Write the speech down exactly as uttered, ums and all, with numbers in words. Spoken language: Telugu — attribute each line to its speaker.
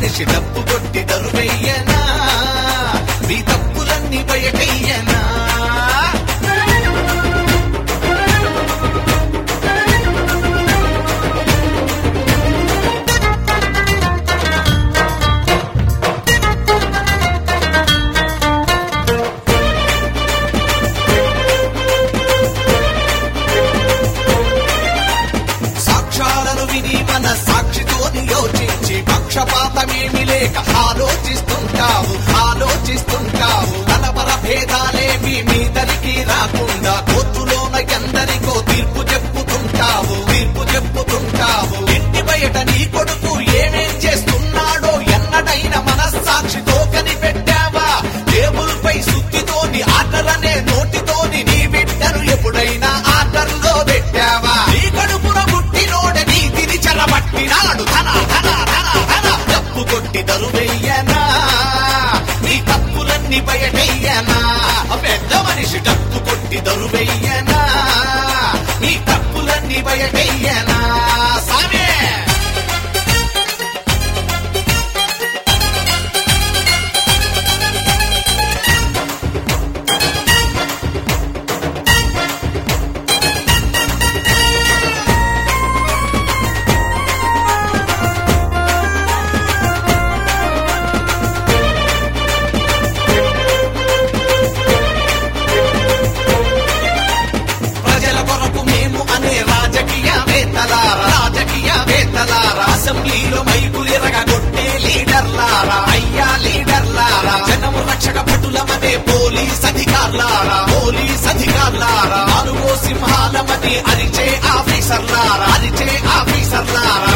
Speaker 1: మనిషి డప్పు కొట్టి దరువెయ్యనా మీ తప్పులన్నీ బయటెయ్యనా సాక్ష్యాలను విని మన సాక్షితోని యోచించి పక్షపాతమేమి లేక ఆలోచిస్తుంటావు ఆలోచిస్తుంటావు కలవర భేదాలేమి మీదరికి రాకుండా కోర్టులోన ఎందరికో తీర్పు చెప్పుతుంటావు తీర్పు చెప్పుతుంటావు ఇంటి బయట నీ కొడుకు ఏమేం చేస్తున్నాడో ఎన్నడైనా మనస్సాక్షితో కనిపెట్టావా టేబుల్ పై సుత్తితోని ఆర్డరనే నోటితోని నీ బిడ్డను ఎప్పుడైనా ఆర్డర్లో పెట్టావా నీ కడుపున పుట్టినోడే నీతిని చెరబట్టినాడు ధన ధన ధన ధన డప్పు కొట్టి దరువెయ్యనా నీ తప్పులన్నీ బయటెయ్యనా పెద్ద మనిషి డప్పు కొట్టి దరువెయ్యనా నీ తప్పులన్నీ బయటెయ్యనా సామే ప్రజల కొరకు మేము అనే రాజకీయవేత్తలారా రాజకీయవేత్తలారా అసెంబ్లీలో మైకులు ఎరగొట్టే లీడర్లారా అయ్యా లీడర్లారా జనము రక్షక భటులమనే పోలీస్ అధికారులారా పోలీస్ అధికారులారా నాలుగో సింహాలమని అరిచే ఆఫీసర్లారా అరిచే ఆఫీసర్లారా